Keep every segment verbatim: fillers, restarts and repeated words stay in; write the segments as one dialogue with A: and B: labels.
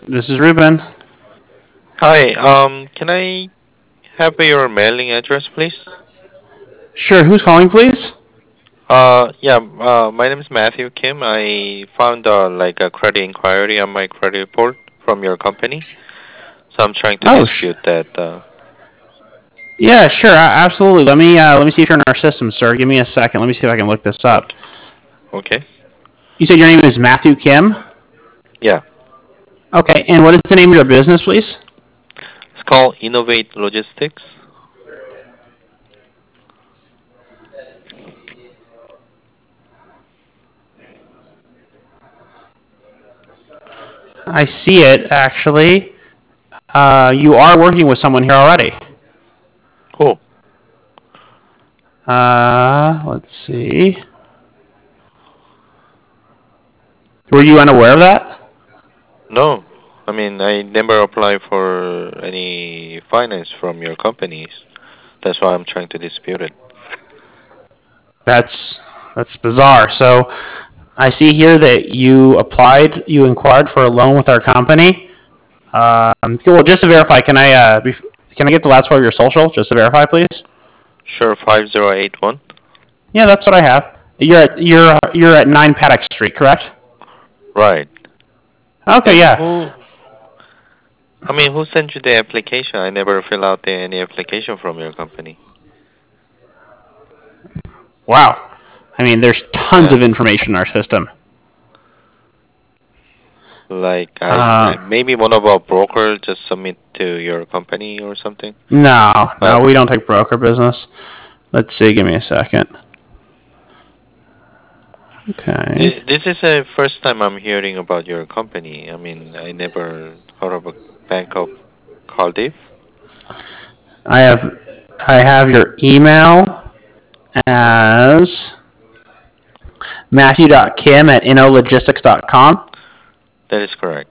A: This is Ruben.
B: Hi, um, can I have your mailing address, please?
A: Sure, who's calling, please?
B: Uh, yeah, uh, my name is Matthew Kim. I found uh, like a credit inquiry on my credit report from your company, so I'm trying to
A: Oh, sh-
B: dispute that. Uh,
A: yeah, sure, a- absolutely. Let me uh, let me see if you're in our system, sir. Give me a second. Let me see if I can look this up.
B: okay, okay,
A: You said your name is Matthew Kim.
B: yeah,
A: Okay, and what is the name of your business, please?
B: it's called Innovate Logistics.
A: I see it actually. Uh, you are working with someone here already.
B: Cool.
A: Uh, let's see. Were you unaware of that?
B: No, I mean I never applied for any finance from your companies. That's why I'm trying to dispute it.
A: That's that's bizarre. So I see here that you applied, you inquired for a loan with our company. Um, well, just to verify, can I uh, can I get the last part of your social just to verify, please?
B: Sure, five zero eight one.
A: Yeah, that's what I have. You're at you're you're at nine Paddock Street, correct?
B: Right.
A: Okay,
B: And
A: yeah.
B: who I mean, who sent you the application? I never fill out the, any application from your company.
A: Wow. I mean, there's tons
B: Yeah,
A: of information in our system.
B: like I,
A: Uh,
B: I maybe one of our brokers just submit to your company or something.
A: no, no,
B: But
A: we don't take broker business. Let's see. Give me a second. Okay.
B: thi- this is the first time I'm hearing about your company. I mean, I never heard of a Bank of Cardiff.
A: I have I have your email
B: Hmm.
A: as matthew.kim at innologistics dot com.
B: That is correct.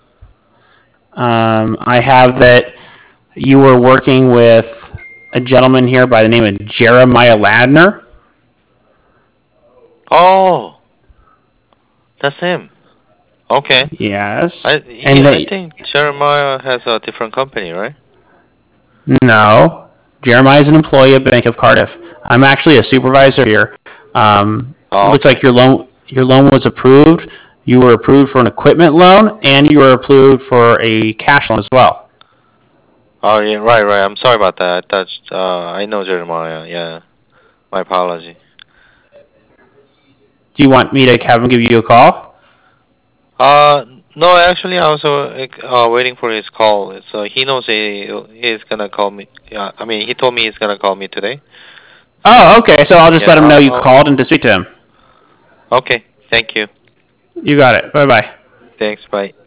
A: Um, I have that you were working with a gentleman here by the name of Jeremiah Ladner.
B: Oh, that's him. Okay.
A: Yes.
B: I
A: And
B: yeah, I
A: they,
B: think Jeremiah has a different company, right?
A: no, Jeremiah is an employee of Bank of Cardiff. I'm actually a supervisor here. Um, it
B: Oh,
A: looks
B: okay.
A: like your loan your loan was approved. You were approved for an equipment loan, and you were approved for a cash loan as well.
B: Oh yeah, right, right. I'm sorry about that. That's uh, I know Jeremiah. Yeah, my apology.
A: Do you want me to have him give you a call?
B: Uh, no, actually, I was uh, uh, waiting for his call. So he knows he he's gonna call me. Yeah, I mean, he told me he's gonna call me today.
A: Oh,
B: So
A: okay. So I'll just
B: yeah,
A: let him know
B: I'll,
A: you
B: I'll
A: called and to speak to him.
B: okay. Thank you.
A: You got it. Bye bye.
B: Thanks. Bye.